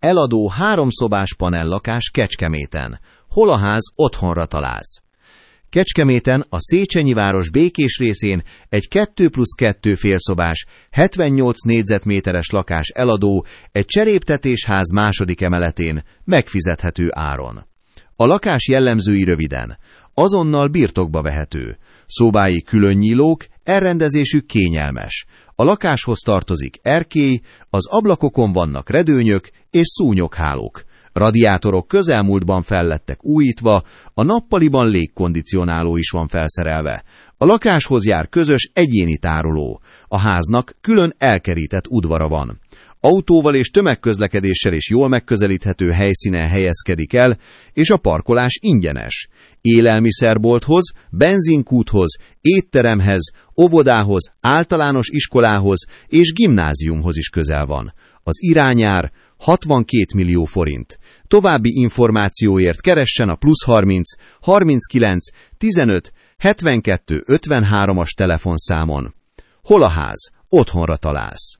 Eladó 3 szobás panellakás Kecskeméten. Hol a ház, otthonra találsz. Kecskeméten, a Széchenyi város Békés részén egy 2+2 félszobás, 78 négyzetméteres lakás eladó egy cseréptetésház második emeletén megfizethető áron. A lakás jellemzői röviden: azonnal birtokba vehető, szobái különnyílók, elrendezésük kényelmes. A lakáshoz tartozik erkély, az ablakokon vannak redőnyök és szúnyoghálók. Radiátorok közelmúltban fellettek újítva, a nappaliban légkondicionáló is van felszerelve. A lakáshoz jár közös egyéni tároló. A háznak külön elkerített udvara van. Autóval és tömegközlekedéssel is jól megközelíthető helyszínen helyezkedik el, és a parkolás ingyenes. Élelmiszerbolthoz, benzinkúthoz, étteremhez, óvodához, általános iskolához és gimnáziumhoz is közel van. Az irányár 62 millió forint. További információért keressen a +30 39 15 72 53-as telefonszámon. Hol a ház? Otthonra találsz.